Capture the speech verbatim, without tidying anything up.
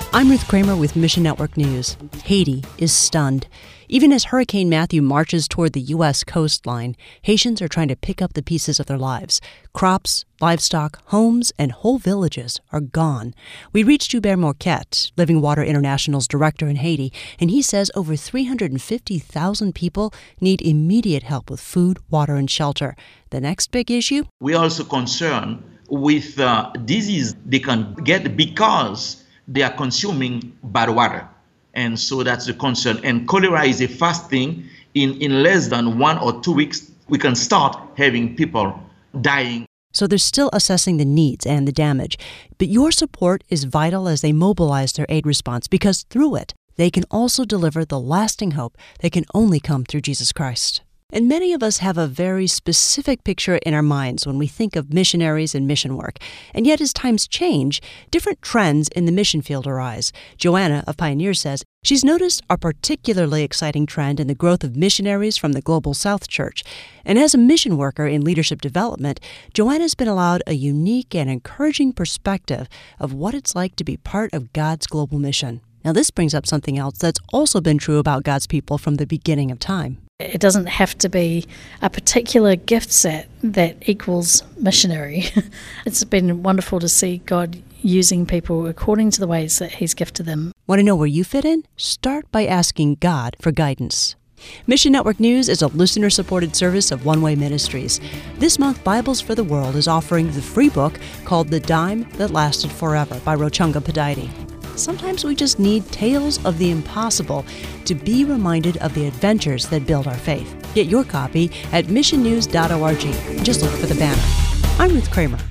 I'm Ruth Kramer with Mission Network News. Haiti is stunned. Even as Hurricane Matthew marches toward the U S coastline, Haitians are trying to pick up the pieces of their lives. Crops, livestock, homes, and whole villages are gone. We reached Hubert Morquette, Living Water International's director in Haiti, and he says over three hundred fifty thousand people need immediate help with food, water, and shelter. The next big issue? We are also concerned with uh, disease they can get because they are consuming bad water. And so that's the concern. And cholera is a fast thing. In, in less than one or two weeks, we can start having people dying. So they're still assessing the needs and the damage. But your support is vital as they mobilize their aid response, because through it, they can also deliver the lasting hope that can only come through Jesus Christ. And many of us have a very specific picture in our minds when we think of missionaries and mission work. And yet, as times change, different trends in the mission field arise. Joanna of Pioneer says she's noticed a particularly exciting trend in the growth of missionaries from the Global South Church. And as a mission worker in leadership development, Joanna's been allowed a unique and encouraging perspective of what it's like to be part of God's global mission. Now, this brings up something else that's also been true about God's people from the beginning of time. It doesn't have to be a particular gift set that equals missionary. It's been wonderful to see God using people according to the ways that He's gifted them. Want to know where you fit in? Start by asking God for guidance. Mission Network News is a listener-supported service of One Way Ministries. This month, Bibles for the World is offering the free book called The Dime That Lasted Forever by Rochunga Padaiti. Sometimes we just need tales of the impossible to be reminded of the adventures that build our faith. Get your copy at mission news dot org. Just look for the banner. I'm Ruth Kramer.